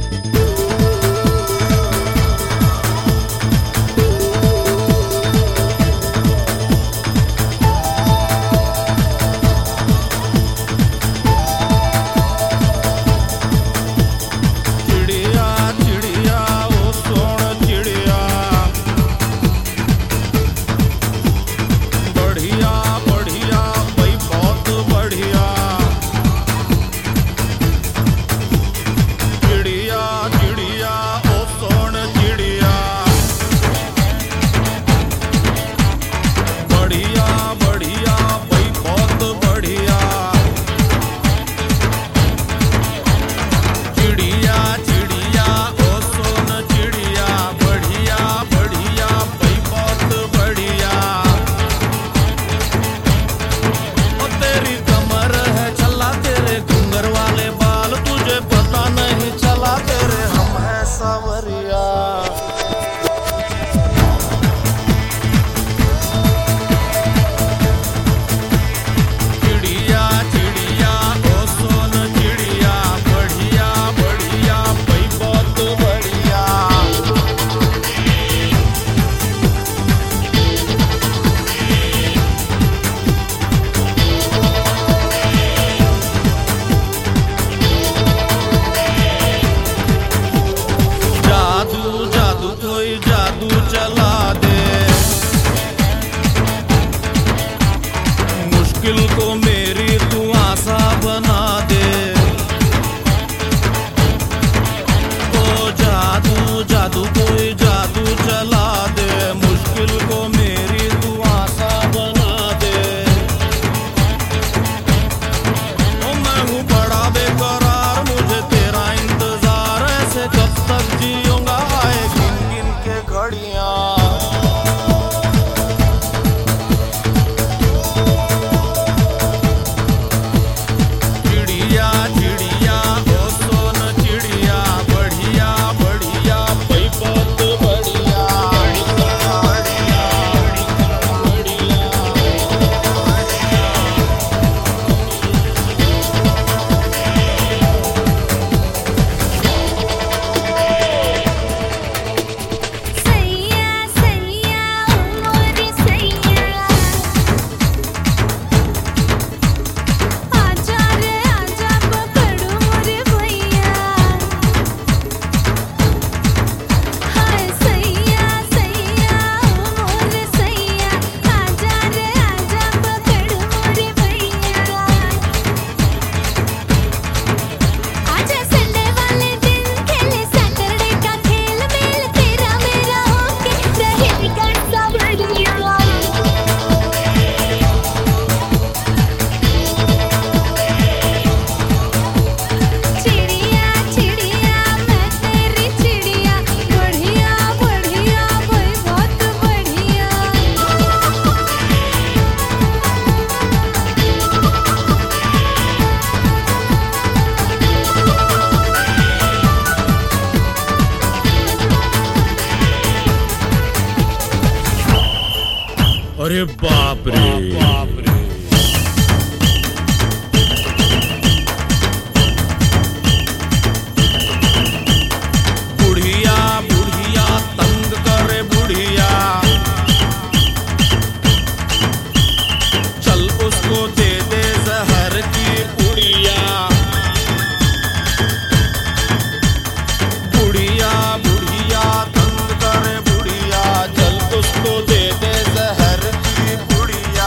अरे बाप रे, बुढ़िया बुढ़िया तंग करे बुढ़िया, चल उसको दे दे जहर की पुड़िया। बुढ़िया बुढ़िया तंग करे बुढ़िया, चल उसको दे दे जहर की पुड़िया।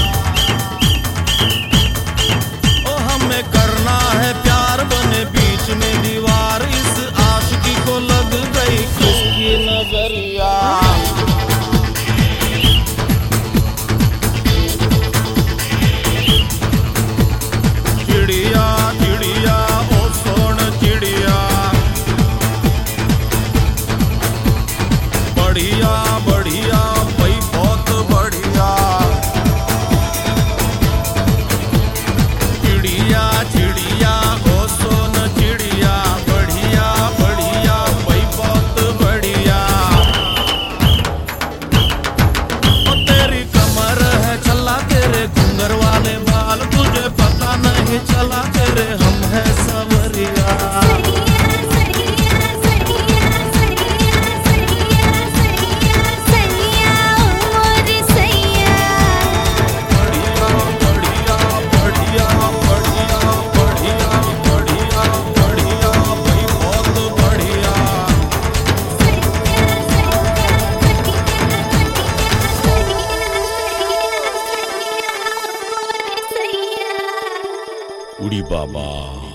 ओ हमें करना है प्यार बने बीच में दीवार, इस आशिकी को लग गई किसकी नजरिया। चिड़िया चिड़िया ओ सोन चिड़िया, बढ़िया बढ़िया भाई बहुत बढ़िया। चिड़िया चिड़िया ओ सोन चिड़िया, बढ़िया बढ़िया भाई बहुत बढ़िया। ओ तेरी कमर है छल्ला, तेरे घुंघर वाले बाल, तुझे पता नहीं चला तेरे हम है सवरिया। बाबा।